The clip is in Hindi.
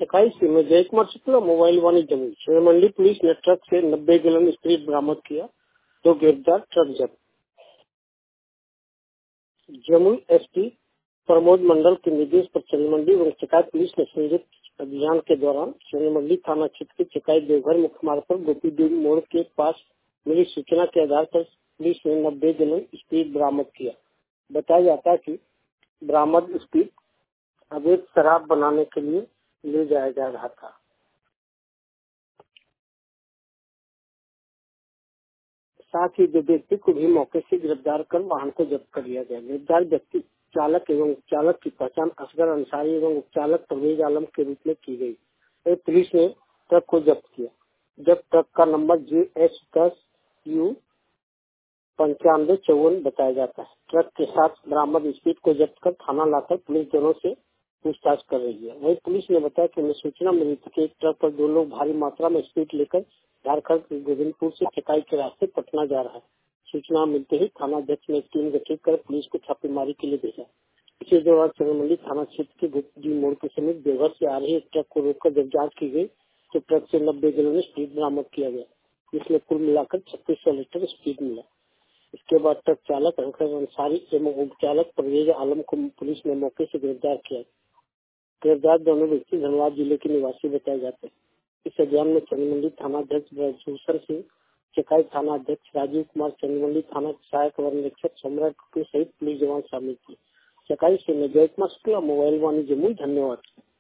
चकाई से में जय कुमार शुक्ला मोबाइल वाणी जमुई। शहर मंडी पुलिस ने ट्रक से 90 गैलन स्प्रिट बरामद किया, 2 गिरफ्तार, ट्रक जब्त। जमुई एसपी प्रमोद मंडल के निर्देश पर चंद मंडी व चकाई पुलिस ने संयुक्त अभियान के दौरान चंद मंडी थाना क्षेत्र के चकाई देवघर मुख्य मार्ग पर गोपी देवी मोड़ के पास मिली सूचना के आधार पर पुलिस ने 90 गैलन स्प्रिट बरामद किया। बताया जाता है कि बरामद स्प्रिट अवैध शराब बनाने के लिए ले जाया जा रहा था। साथ ही 2 व्यक्ति को भी मौके से गिरफ्तार कर वाहन को जब्त कर लिया गया। गिरफ्तार व्यक्ति चालक एवं उपचालक की पहचान असगर अंसारी एवं उपचालक परवेज आलम के रूप में की गई। पुलिस ने ट्रक को जब्त किया, जब ट्रक का नंबर JH10U 9554 बताया जाता है। ट्रक के साथ बरामद स्पीड को जब्त कर थाना लाकर पुलिस दोनों से पूछताछ कर रही है। वही पुलिस ने बताया कि उन्हें सूचना मिली थी कि एक ट्रक पर 2 लोग भारी मात्रा में स्पीड लेकर झारखंड के गोविंदपुर से चकाई के रास्ते पटना जा रहा है। सूचना मिलते ही थाना अध्यक्ष ने एक टीम गठित कर पुलिस को छापेमारी के लिए भेजा। इसी दौरान चंद्रमंडी थाना क्षेत्र के गोपी मोड़ के समीप देवघर से आ रही एक ट्रक को रोककर जब जाँच की गई तो ट्रक से 90 गैलन स्पीड बरामद किया गया, जिसमें कुल मिलाकर 3600 लीटर स्पीड मिला। इसके बाद ट्रक चालक असगर अंसारी एवं उपचालक परवेज आलम को पुलिस ने मौके से गिरफ्तार किया। गिरफ्तार दोनों व्यक्ति धनबाद जिले के निवासी बताए जाते हैं। इस अभियान में चंद्रमंडी थाना अध्यक्ष ब्रजभूषण सिंह, चकाई थाना अध्यक्ष राजीव कुमार, चंद्रमंडी थाना सहायक वन निरीक्षक सम्राट सहित पुलिस जवान शामिल थे। चकाई से मैं जय कुमार शुक्ला मोबाइल वाणी जमुई। धन्यवाद।